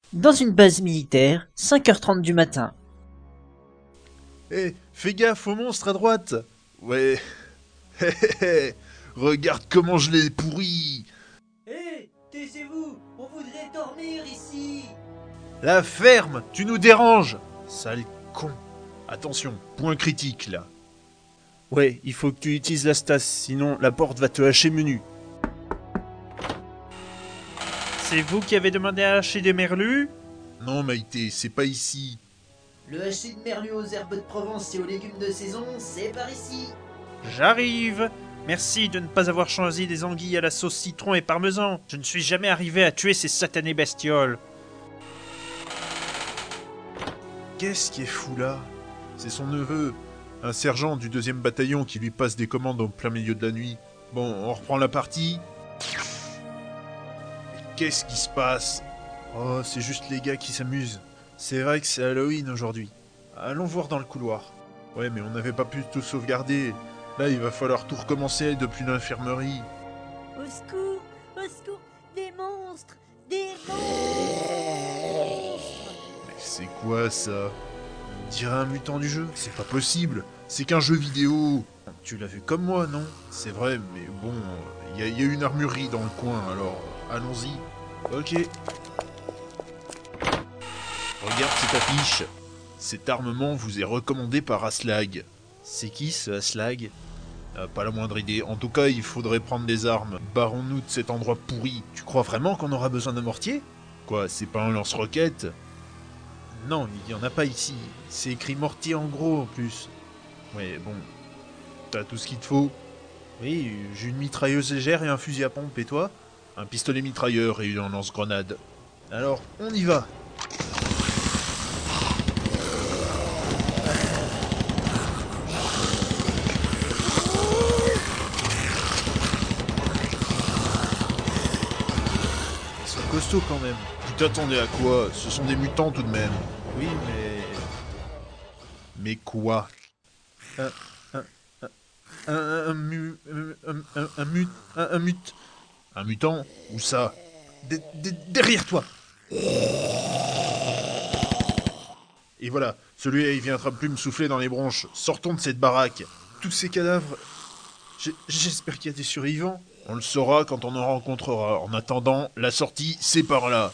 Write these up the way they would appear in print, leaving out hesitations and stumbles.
Dans une base militaire, 5h30 du matin. Hé, fais gaffe aux monstres à droite. Ouais. Hé hé hé. Regarde comment je l'ai pourri. Hé, taisez-vous, on voudrait dormir ici. La ferme, tu nous déranges. Sale con. Attention, point critique là. Ouais, il faut que tu utilises la stas, sinon la porte va te hacher menu. C'est vous qui avez demandé à hacher des merlus? Non Maïté, c'est pas ici. Le hachis de merlu aux herbes de Provence et aux légumes de saison, c'est par ici. J'arrive. Merci de ne pas avoir choisi des anguilles à la sauce citron et parmesan. Je ne suis jamais arrivé à tuer ces satanées bestioles. Qu'est-ce qui est fou là? C'est son neveu, un sergent du 2e bataillon qui lui passe des commandes au plein milieu de la nuit. Bon, on reprend la partie. Mais qu'est-ce qui se passe? Oh, c'est juste les gars qui s'amusent. C'est vrai que c'est Halloween aujourd'hui. Allons voir dans le couloir. Ouais, mais on n'avait pas pu tout sauvegarder. Là, il va falloir tout recommencer depuis l'infirmerie. Au secours, des monstres, des monstres. Mais c'est quoi ça? On dirait un mutant du jeu. C'est pas possible. C'est qu'un jeu vidéo. Tu l'as vu comme moi, non? C'est vrai, mais bon, il y a une armurerie dans le coin, alors allons-y. Ok. Regarde cette affiche. Cet armement vous est recommandé par Aslag. C'est qui ce Aslag? Pas la moindre idée. En tout cas, il faudrait prendre des armes. Barrons-nous de cet endroit pourri. Tu crois vraiment qu'on aura besoin de mortier? Quoi, c'est pas un lance-roquette? Non, il y en a pas ici. C'est écrit mortier en gros en plus. Ouais, bon. T'as tout ce qu'il te faut? Oui, j'ai une mitrailleuse légère et un fusil à pompe, et toi? Un pistolet mitrailleur et un lance-grenade. Alors, on y va! Ils sont costauds quand même. Tu t'attendais à quoi? Ce sont des mutants tout de même. Oui, mais... Mais quoi? Un... Un... Un mutant? Où ça? Derrière toi! Et voilà, celui-là il viendra plus me souffler dans les bronches. Sortons de cette baraque. Tous ces cadavres... J'espère qu'il y a des survivants. On le saura quand on en rencontrera. En attendant, la sortie, c'est par là.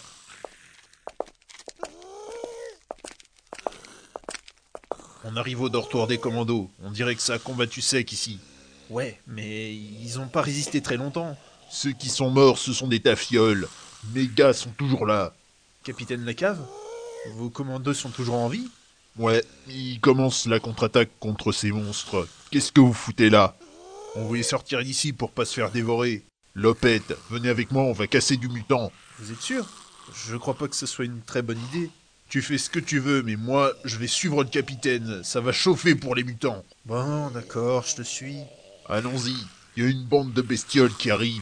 On arrive au dortoir des commandos. On dirait que ça a combattu sec ici. Ouais, mais ils ont pas résisté très longtemps. Ceux qui sont morts, ce sont des tafioles. Mes gars sont toujours là. Capitaine Lacave? Vos commandos sont toujours en vie? Ouais, ils commencent la contre-attaque contre ces monstres. Qu'est-ce que vous foutez là? On voulait sortir d'ici pour pas se faire dévorer. Lopette, venez avec moi, on va casser du mutant. Vous êtes sûr? Je crois pas que ce soit une très bonne idée. Tu fais ce que tu veux, mais moi, je vais suivre le capitaine. Ça va chauffer pour les mutants. Bon, d'accord, je te suis. Allons-y, il y a une bande de bestioles qui arrive.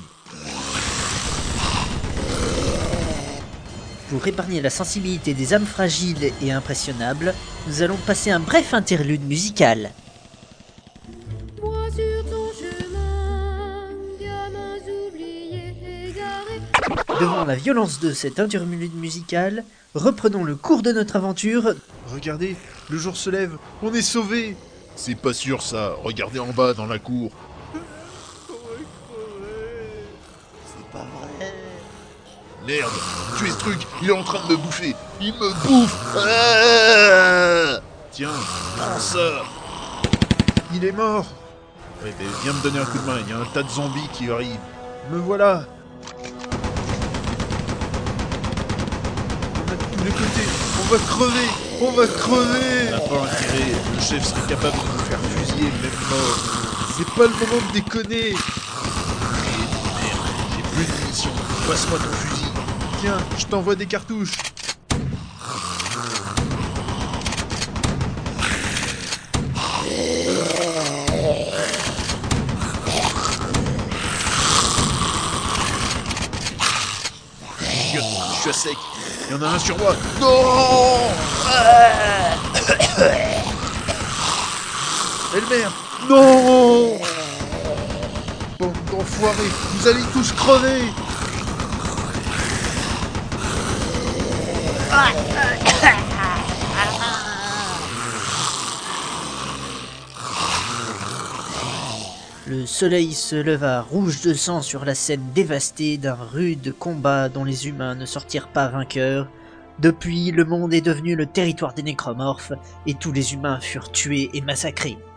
Pour épargner la sensibilité des âmes fragiles et impressionnables, nous allons passer un bref interlude musical. Moi sur ton chemin, gamins oubliés, égarés. Devant la violence de cet interlude musical, reprenons le cours de notre aventure. Regardez, le jour se lève, on est sauvés. C'est pas sûr ça, regardez en bas dans la cour. C'est pas vrai. Merde, tuez ce truc, il est en train de me bouffer. Il me bouffe. Ah, tiens, prends ça. Il est mort. Ouais, mais viens me donner un coup de main, il y a un tas de zombies qui arrivent. Me voilà. On a tous les côtés, on va crever. On va crever. On n'a pas intérêt, le chef serait capable de nous faire fusiller, même mort. C'est pas le moment de déconner. Merde, j'ai plus de munitions. Passe-moi ton fusil. Tiens, je t'envoie des cartouches. Chiotte, je suis à sec. Il y en a un sur moi. Non. Elmer. Non. Bande d'enfoirés, vous allez tous crever. Le soleil se leva rouge de sang sur la scène dévastée d'un rude combat dont les humains ne sortirent pas vainqueurs. Depuis, le monde est devenu le territoire des nécromorphes et tous les humains furent tués et massacrés.